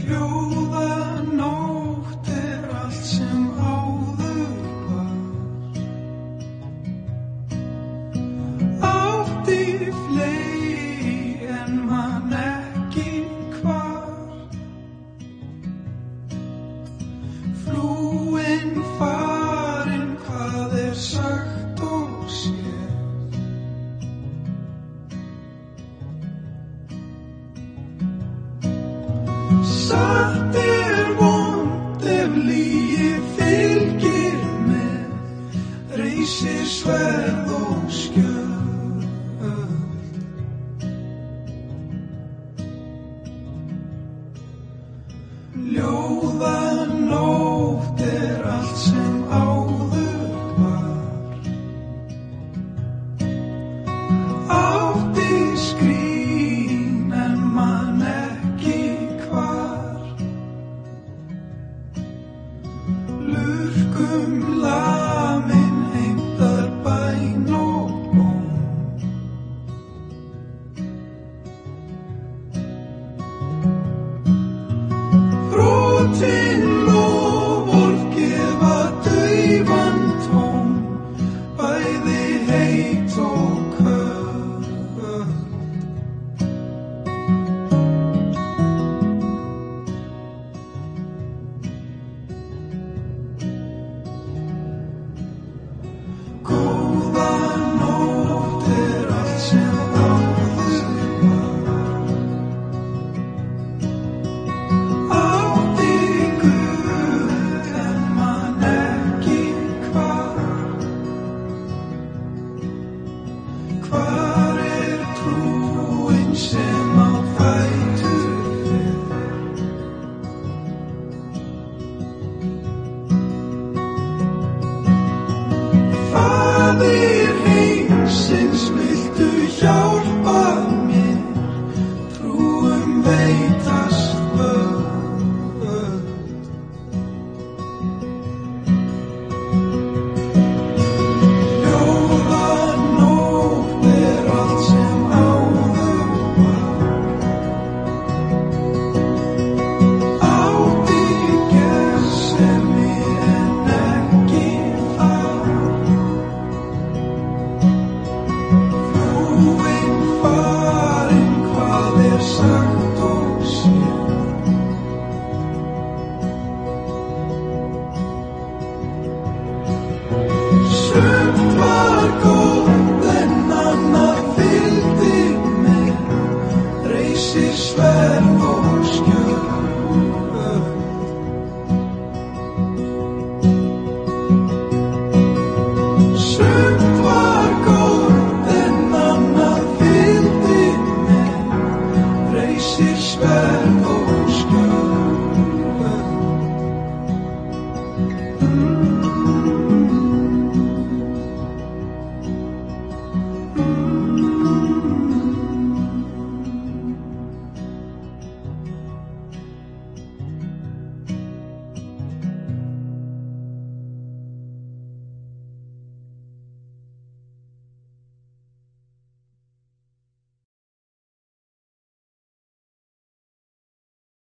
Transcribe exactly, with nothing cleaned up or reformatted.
Hljóða nótt er allt sem áður var. Átti fley en man ekki hvar. Flúin farin, hvað er sagt og séð. Satt er vont ef lygi fylgir með, reisir sverð og skjöld. Ljóða nótt er allt sem áður var. Átti skrín en man ekki hvar. Lurkum lag